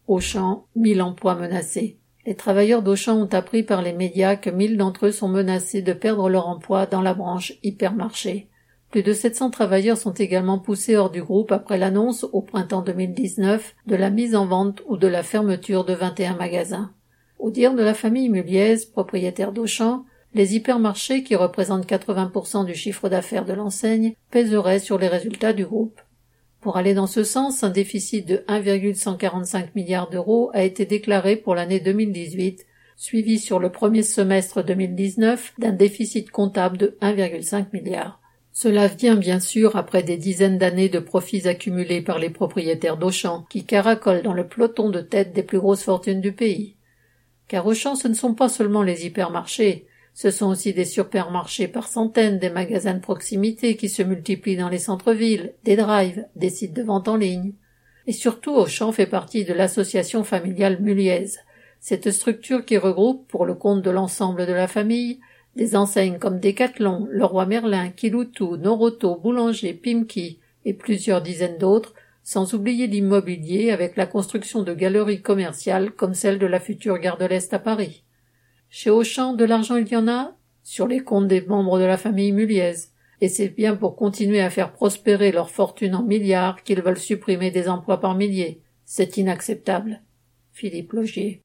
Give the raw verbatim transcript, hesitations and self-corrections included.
Auchan, mille emplois menacés. Les travailleurs d'Auchan ont appris par les médias que mille d'entre eux sont menacés de perdre leur emploi dans la branche hypermarché. Plus de sept cents travailleurs sont également poussés hors du groupe après l'annonce, au printemps deux mille dix-neuf, de la mise en vente ou de la fermeture de vingt et un magasins. Au dire de la famille Muliez, propriétaire d'Auchan, les hypermarchés, qui représentent quatre-vingts pour cent du chiffre d'affaires de l'enseigne, pèseraient sur les résultats du groupe. Pour aller dans ce sens, un déficit de un virgule cent quarante-cinq milliards d'euros a été déclaré pour l'année deux mille dix-huit, suivi sur le premier semestre deux mille dix-neuf d'un déficit comptable de un virgule cinq milliard. Cela vient bien sûr après des dizaines d'années de profits accumulés par les propriétaires d'Auchan, qui caracolent dans le peloton de tête des plus grosses fortunes du pays. Car Auchan, ce ne sont pas seulement les hypermarchés, ce sont aussi des supermarchés par centaines, des magasins de proximité qui se multiplient dans les centres-villes, des drives, des sites de vente en ligne. Et surtout, Auchan fait partie de l'association familiale Muliez, cette structure qui regroupe, pour le compte de l'ensemble de la famille, des enseignes comme Decathlon, Leroy Merlin, Kiloutou, Noroto, Boulanger, Pimki et plusieurs dizaines d'autres, sans oublier l'immobilier avec la construction de galeries commerciales comme celle de la future gare de l'Est à Paris. Chez Auchan, de l'argent il y en a, sur les comptes des membres de la famille Muliez, et c'est bien pour continuer à faire prospérer leur fortune en milliards qu'ils veulent supprimer des emplois par milliers. C'est inacceptable. Philippe Logier.